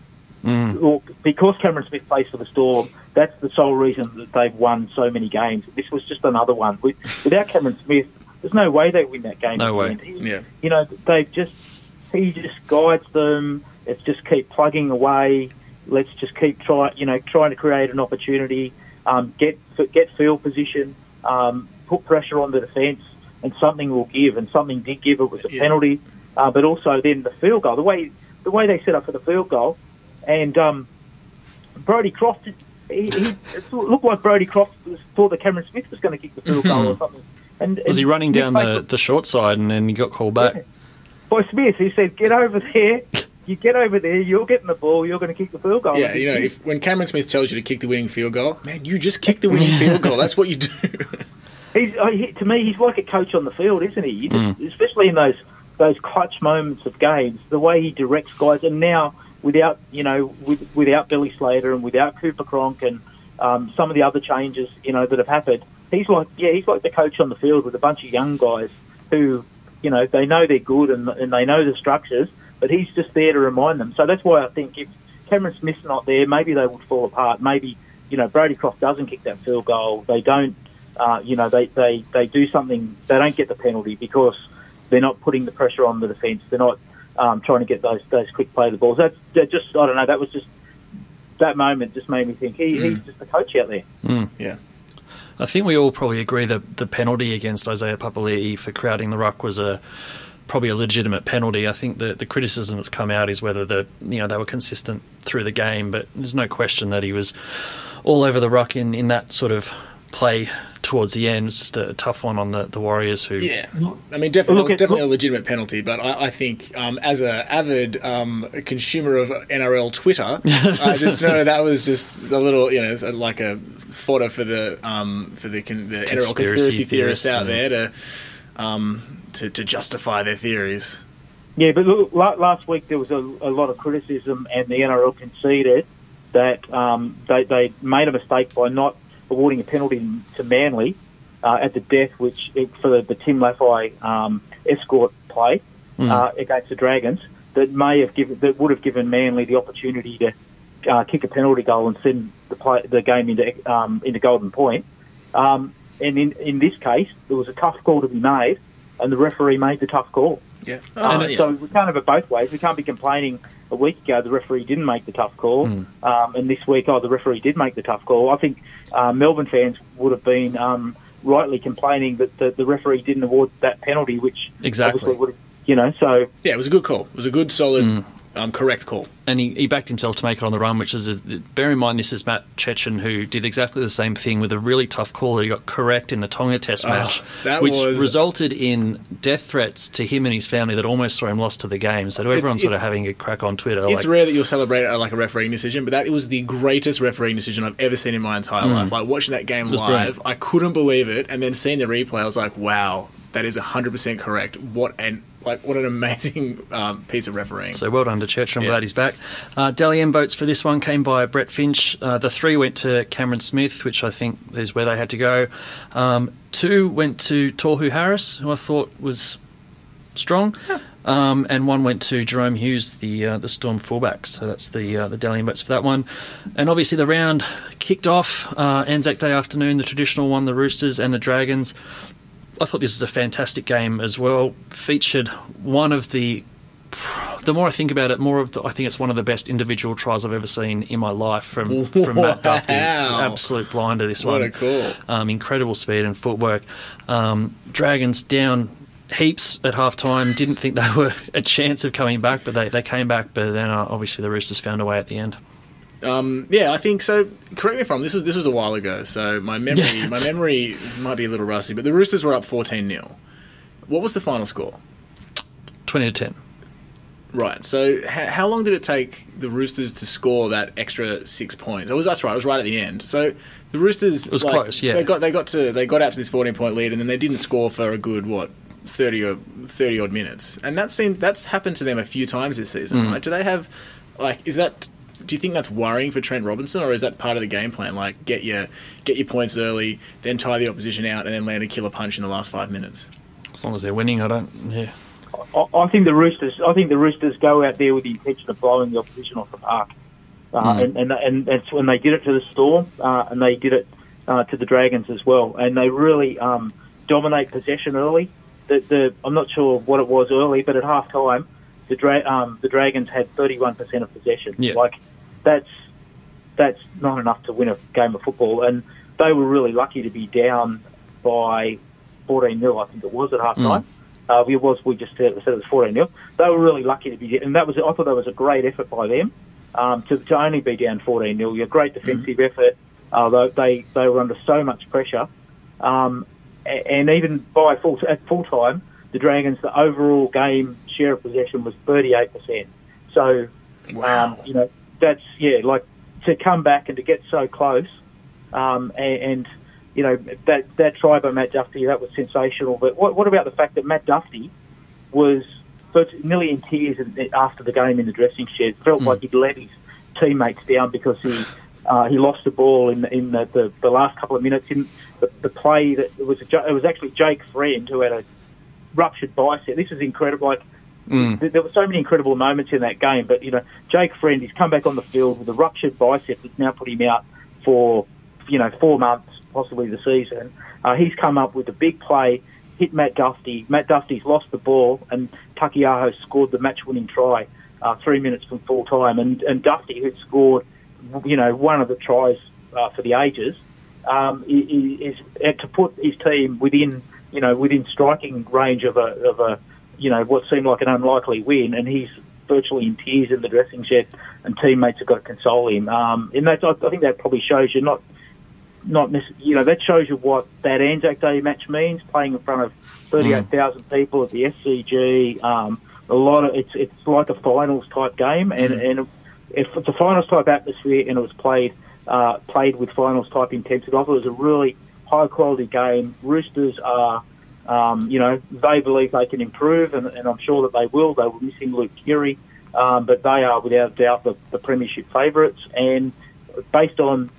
mm. well, because Cameron Smith plays for the Storm, that's the sole reason that they've won so many games. This was just another one. Without Cameron Smith, there's no way they win that game. No way. He, yeah. You know, they've just he just guides them. It's just keep plugging away. Let's just keep try, you know, trying to create an opportunity, um, get get field position, um, put pressure on the defence, and something will give. And something did give. It was a yeah. penalty, uh, but also then the field goal. The way the way they set up for the field goal, and um, Brodie Croft. He, he it looked like Brodie Croft thought that Cameron Smith was going to kick the field goal or something. And, was and he running down the, the short side and then he got called back? Yeah. By Smith, he said, "Get over there. You get over there. You're getting the ball. You're going to kick the field goal." Yeah, you know, if when Cameron Smith tells you to kick the winning field goal, man, you just kick the winning field goal. That's what you do. He's uh, he, to me, he's like a coach on the field, isn't he? You just, mm. Especially in those those clutch moments of games, the way he directs guys, and now. Without you know, with, without Billy Slater and without Cooper Cronk and um, some of the other changes you know that have happened, he's like yeah, he's like the coach on the field with a bunch of young guys who you know they know they're good and, and they know the structures, but he's just there to remind them. So that's why I think if Cameron Smith's not there, maybe they would fall apart. Maybe you know Brodie Croft doesn't kick that field goal. They don't, uh, you know, they, they, they do something. They don't get the penalty because they're not putting the pressure on the defence. They're not. Um, trying to get those those quick play the balls. That's that just I don't know. That was just that moment just made me think he, mm. he's just a coach out there. Mm. Yeah, I think we all probably agree that the penalty against Isaiah Papali'i for crowding the ruck was a probably a legitimate penalty. I think the the criticism that's come out is whether the you know they were consistent through the game, but there's no question that he was all over the ruck in, in that sort of play towards the end. It's just a tough one on the, the Warriors who... Yeah, I mean, definitely, it was definitely a legitimate penalty, but I, I think um, as an avid um, consumer of N R L Twitter, I just know that was just a little, you know, like a fodder for the um, for the, con- the N R L conspiracy theorists out there to, um, to to justify their theories. Yeah, but look, last week there was a, a lot of criticism and the N R L conceded that um, they, they made a mistake by not awarding a penalty to Manly uh, at the death, which it, for the, the Tim Laffey um, escort play mm. uh, against the Dragons, that may have given that would have given Manly the opportunity to uh, kick a penalty goal and send the play, the game into um, into Golden Point. Um, and in in this case, there was a tough call to be made, and the referee made the tough call. Yeah. Oh, yeah. So we can't have it both ways. We can't be complaining a week ago the referee didn't make the tough call, mm. um, and this week, oh, the referee did make the tough call. I think uh, Melbourne fans would have been um, rightly complaining that the, the referee didn't award that penalty, which exactly obviously would have, you know, so... Yeah, it was a good call. It was a good, solid, mm. um, correct call. And he, he backed himself to make it on the run, which is, a, bear in mind, this is Matt Chechen, who did exactly the same thing with a really tough call that he got correct in the Tonga Test match, oh, which was... resulted in death threats to him and his family that almost saw him lost to the game. So to everyone it, sort of having a crack on Twitter. It's like, rare that you'll celebrate uh, like a refereeing decision, but that was the greatest refereeing decision I've ever seen in my entire mm. life. Like, watching that game live, brilliant. I couldn't believe it, and then seeing the replay, I was like, wow, that is one hundred percent correct. What an... Like, what an amazing um, piece of refereeing. So well done to Chechen. I'm yeah. glad he's back. Uh, Dally M votes for this one came by Brett Finch. Uh, the three went to Cameron Smith, which I think is where they had to go. Um, two went to Tohu Harris, who I thought was strong. Yeah. Um, and one went to Jerome Hughes, the uh, the Storm fullback. So that's the uh, the Dally M votes for that one. And obviously the round kicked off uh, Anzac Day afternoon, the traditional one, the Roosters and the Dragons. I thought this was a fantastic game as well. Featured one of the, the more I think about it, more of the, I think it's one of the best individual tries I've ever seen in my life from, from wow. Matt Duffy. It's an absolute blinder, this what one. What a call. Um, incredible speed and footwork. Um, Dragons down heaps at half-time. Didn't think they were a chance of coming back, but they, they came back. But then uh, obviously the Roosters found a way at the end. Um, yeah, I think so. Correct me if I'm wrong. This was this was a while ago, so my memory yeah, my memory might be a little rusty. But the Roosters were up fourteen nil. What was the final score? Twenty to ten. Right. So ha- how long did it take the Roosters to score that extra six points? It was that's right. It was right at the end. So the Roosters it was like, close. Yeah. They got they got to they got out to this fourteen point lead, and then they didn't score for a good what thirty or thirty odd minutes. And that seemed that's happened to them a few times this season. Mm. Right? Do they have like is that? Do you think that's worrying for Trent Robinson, or is that part of the game plan? Like, get your get your points early, then tie the opposition out, and then land a killer punch in the last five minutes. As long as they're winning, I don't. Yeah. I, I think the Roosters. I think the Roosters go out there with the intention of blowing the opposition off the park, uh, mm. and, and and that's when they did it to the Storm, uh, and they did it uh, to the Dragons as well, and they really um, dominate possession early. The, the I'm not sure what it was early, but at half time, the Dra- um, the Dragons had thirty-one percent of possession. Yeah. Like. That's that's not enough to win a game of football, and they were really lucky to be down by fourteen nil. I think it was at half time. Mm. Uh, it was we just said, said it was fourteen nil. They were really lucky to be, and that was I thought that was a great effort by them um, to to only be down fourteen nil. A great defensive mm. effort. Uh, they they were under so much pressure, um, and even by full at full time, the Dragons the overall game share of possession was thirty-eight percent. So wow. um, you know. That's, yeah, like, to come back and to get so close, um, and, and, you know, that, that try by Matt Duffy, that was sensational. But what, what about the fact that Matt Duffy was nearly in tears after the game in the dressing shed, felt mm. like he'd let his teammates down because he uh, he lost the ball in, in the, the, the last couple of minutes. In the, the play, that it was, a, it was actually Jake Friend who had a ruptured bicep. This was incredible. Like, Mm. There were so many incredible moments in that game, but, you know, Jake Friend, he's come back on the field with a ruptured bicep that's now put him out for, you know, four months, possibly the season. Uh, he's come up with a big play, hit Matt Duffy. Matt Duffy's lost the ball, and Takiaho scored the match-winning try uh, three minutes from full time. And, and Duffy, who'd scored, you know, one of the tries uh, for the ages, um, is, is to put his team within, you know, within striking range of a of a you know, what seemed like an unlikely win, and he's virtually in tears in the dressing shed, and teammates have got to console him. Um, and that's, I think that probably shows you not, not you know, that shows you what that Anzac Day match means, playing in front of thirty-eight thousand mm. people at the S C G. Um, a lot of it's it's like a finals type game, and, mm. and if it's a finals type atmosphere, and it was played uh, played with finals type intensity, I thought it was a really high quality game. Roosters are. Um, you know, they believe they can improve, and, and I'm sure that they will. They were missing Luke Keary, um, but they are without doubt the, the premiership favourites. And based on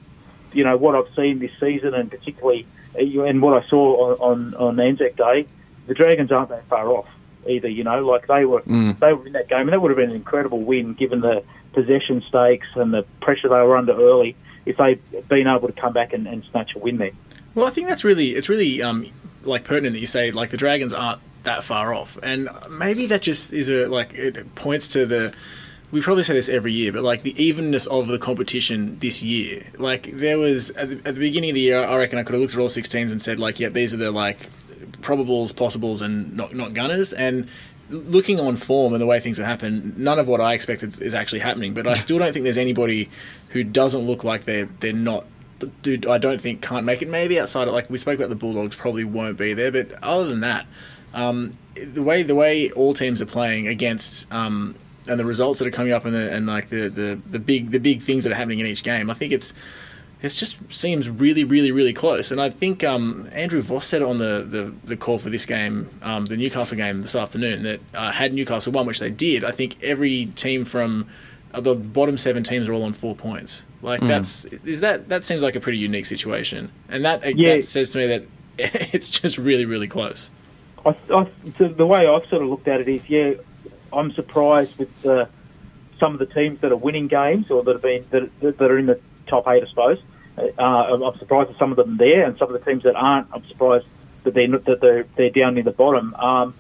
you know, what I've seen this season, and particularly and what I saw on, on, on Anzac Day, the Dragons aren't that far off either. You know, like they were mm. they were in that game, and that would have been an incredible win given the possession stakes and the pressure they were under early. If they'd been able to come back and, and snatch a win there. Well, I think that's really it's really um, like pertinent that you say like the Dragons aren't that far off, and maybe that just is a like it points to the. We probably say this every year, but like the evenness of the competition this year. Like there was at the, at the beginning of the year, I reckon I could have looked at all six teams and said like, "Yep, these are the like probables, possibles, and not not gunners." And looking on form and the way things have happened, none of what I expected is actually happening. But I still don't think there's anybody who doesn't look like they're they're not. Dude, I don't think can't make it. Maybe outside of like we spoke about the Bulldogs, probably won't be there. But other than that, um, the way the way all teams are playing against. Um, and the results that are coming up and, the, and like the, the, the big the big things that are happening in each game, I think it's it just seems really, really, really close. And I think um, Andrew Voss said it on the, the, the call for this game, um, the Newcastle game this afternoon, that uh, had Newcastle won, which they did, I think every team from uh, the bottom seven teams are all on four points. Like mm. that's is that that seems like a pretty unique situation, and that yeah. that says to me that it's just really, really close. I, I, so the way I've sort of looked at it is, yeah. I'm surprised with uh, some of the teams that are winning games or that have been that, that are in the top eight, I suppose. Uh, I'm surprised at some of them there, and some of the teams that aren't. I'm surprised that they're that they're they're down near the bottom. Um,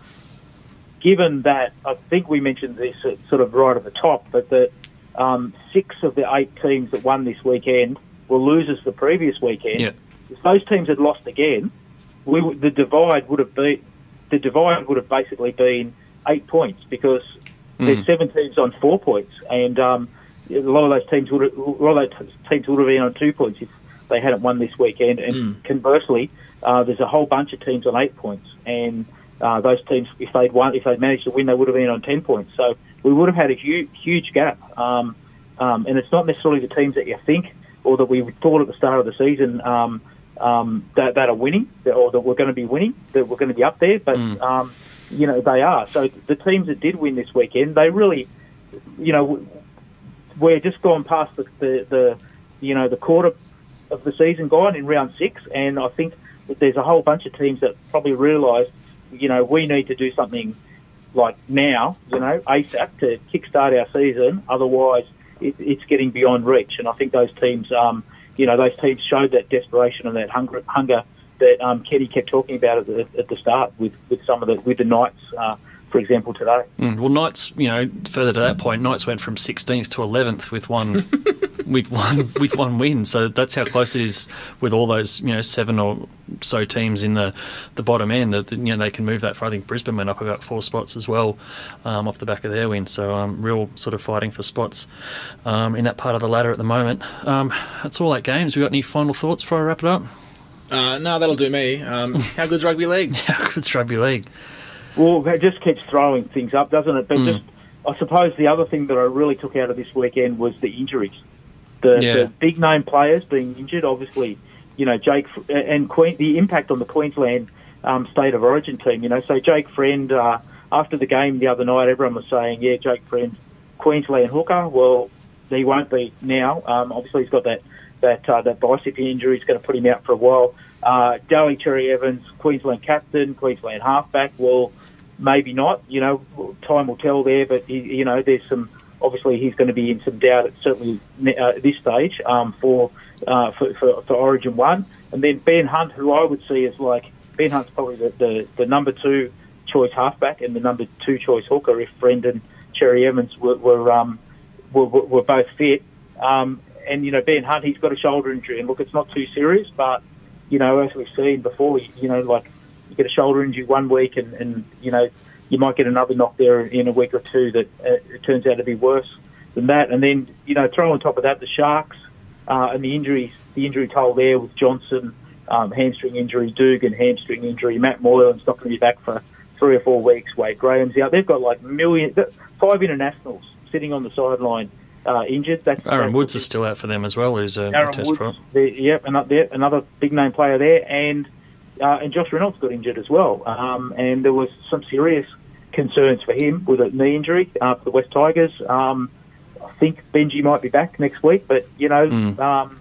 given that, I think we mentioned this at, sort of right at the top, but that um, six of the eight teams that won this weekend were losers the previous weekend. Yeah. If those teams had lost again, we the divide would have been the divide would have basically been eight points because mm. there's seven teams on four points, and um, a lot of those teams would have, a lot of those teams would have been on two points if they hadn't won this weekend. And mm. conversely, uh, there's a whole bunch of teams on eight points, and uh, those teams, if they'd won, if they'd managed to win, they would have been on ten points. So we would have had a huge, huge gap. Um, um, and it's not necessarily the teams that you think or that we thought at the start of the season um, um, that, that are winning or that we're going to be winning, that we're going to be up there, but. Mm. Um, You know, they are. So the teams that did win this weekend, they really, you know, we're just gone past the, the, the you know, the quarter of the season gone in round six. And I think that there's a whole bunch of teams that probably realise, you know, we need to do something like now, you know, ASAP to kickstart our season. Otherwise, it, it's getting beyond reach. And I think those teams, um, you know, those teams showed that desperation and that hunger, hunger that um, Kenny kept talking about at the, at the start with, with some of the with the Knights, uh, for example, today. Mm, well, Knights, you know, further to that point, Knights went from sixteenth to eleventh with one with one with one win. So that's how close it is with all those, you know, seven or so teams in the, the bottom end. That, you know, they can move that. For I think Brisbane went up about four spots as well um, off the back of their win. So um, real sort of fighting for spots um, in that part of the ladder at the moment. Um, that's all eight games. We got any final thoughts before I wrap it up? Uh, no, that'll do me. Um, how good's rugby league? How good's rugby league? Well, it just keeps throwing things up, doesn't it? But mm. just, I suppose the other thing that I really took out of this weekend was the injuries. The, yeah. the big name players being injured, obviously, you know, Jake and Queen, the impact on the Queensland um, State of Origin team. You know, so Jake Friend, uh, after the game the other night, everyone was saying, yeah, Jake Friend, Queensland hooker. Well, he won't be now. Um, obviously, he's got that. That uh, that bicep injury is going to put him out for a while. Uh, Daly Cherry Evans, Queensland captain, Queensland halfback. Well, maybe not. You know, time will tell there. But he, you know, there's some. Obviously, he's going to be in some doubt at certainly uh, at this stage um, for, uh, for for for Origin One. And then Ben Hunt, who I would see as like Ben Hunt's probably the, the, the number two choice halfback and the number two choice hooker if Friend and Cherry Evans were were um, were, were both fit. Um, And, you know, Ben Hunt, he's got a shoulder injury. And, look, it's not too serious, but, you know, as we've seen before, you know, like, you get a shoulder injury one week and, and you know, you might get another knock there in a week or two that uh, it turns out to be worse than that. And then, you know, throw on top of that the Sharks uh, and the injuries, the injury toll there with Johnson, um, hamstring injury, Dugan, hamstring injury, Matt Moylan's not going to be back for three or four weeks, Wade Graham's out. They've got, like, million, five internationals sitting on the sideline. Uh, injured. That's, Aaron that's Woods is still out for them as well, who's a, Aaron a test Woods, prop. Yep, another, another big name player there, and uh, and Josh Reynolds got injured as well. Um, and there was some serious concerns for him with a knee injury uh, for the West Tigers. Um, I think Benji might be back next week, but you know, mm. um,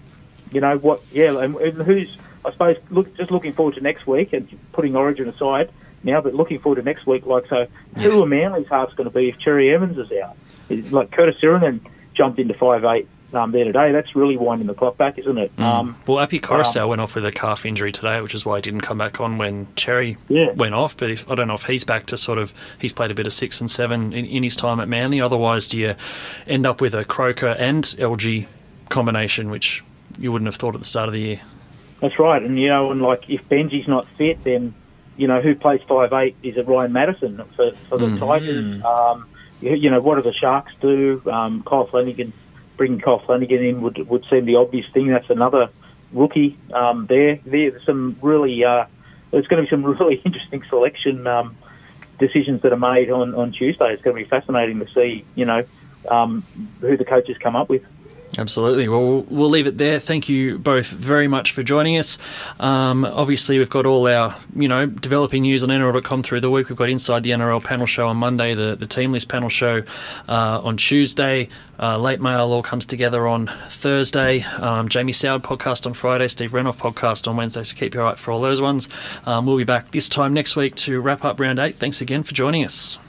you know what? Yeah, and, and who's I suppose look just looking forward to next week and putting Origin aside now, but looking forward to next week. Like so, who are Manly's half's going to be if Cherry Evans is out? Is, like Curtis Sirenan jumped into five eight um, there today. That's really winding the clock back, isn't it? Mm. Um, well, Api Coruscant um, went off with a calf injury today, which is why he didn't come back on when Cherry yeah. went off. But if, I don't know if he's back to sort of he's played a bit of six and seven in, in his time at Manly. Otherwise, do you end up with a Croker and L G combination, which you wouldn't have thought at the start of the year? That's right, and you know, and like if Benji's not fit, then you know who plays five eight? Is it Ryan Madison for, for the mm. Tigers? Um, you, you know, what do the Sharks do? Um, Kyle Flanagan, bringing Kyle Flanagan in would would seem the obvious thing. That's another rookie um, there. There's some really uh, there's going to be some really interesting selection um, decisions that are made on, on Tuesday. It's going to be fascinating to see, you know, um, who the coaches come up with. Absolutely. Well, we'll leave it there. Thank you both very much for joining us. Um, obviously, we've got all our, you know, developing news on N R L dot com through the week. We've got Inside the N R L panel show on Monday, the, the Team List panel show uh, on Tuesday. Uh, Late Mail all comes together on Thursday. Um, Jamie Soward podcast on Friday. Steve Renoff podcast on Wednesday. So keep your eye out for all those ones. Um, we'll be back this time next week to wrap up round eight. Thanks again for joining us.